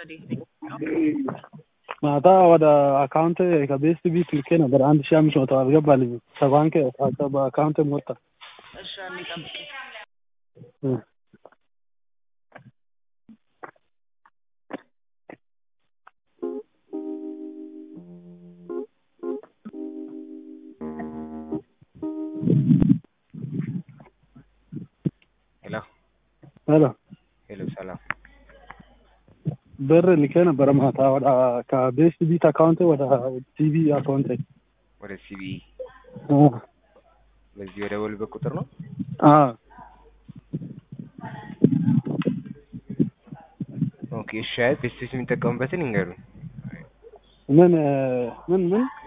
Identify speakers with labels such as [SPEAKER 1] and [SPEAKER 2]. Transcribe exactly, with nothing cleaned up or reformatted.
[SPEAKER 1] ማታ ወደ አካውንት ከቤስት ቢት ልኬ ነበር አንድ ሺህ አምስት መቶ አልገባልኝ ከባንክ በአካውንት ሞታ
[SPEAKER 2] እሺ አንዴ ጠብቂ
[SPEAKER 3] ሄሎ
[SPEAKER 1] ሄሎ
[SPEAKER 3] ሄሎ ሰላም
[SPEAKER 1] ብር ልኬ ነበር ማታ ወደ ከቤስት ቢት አካውንት ወደ ቲቪ አካውንት
[SPEAKER 3] ወደ ሲቢ
[SPEAKER 1] አ
[SPEAKER 3] በዚህ ወደ ወልበ ቁጥር ነው
[SPEAKER 1] አ
[SPEAKER 3] ኦኬ ሻይ ፔስቲስ የሚጠቀሙበትን ይንገሩ
[SPEAKER 1] ምን ምን ምን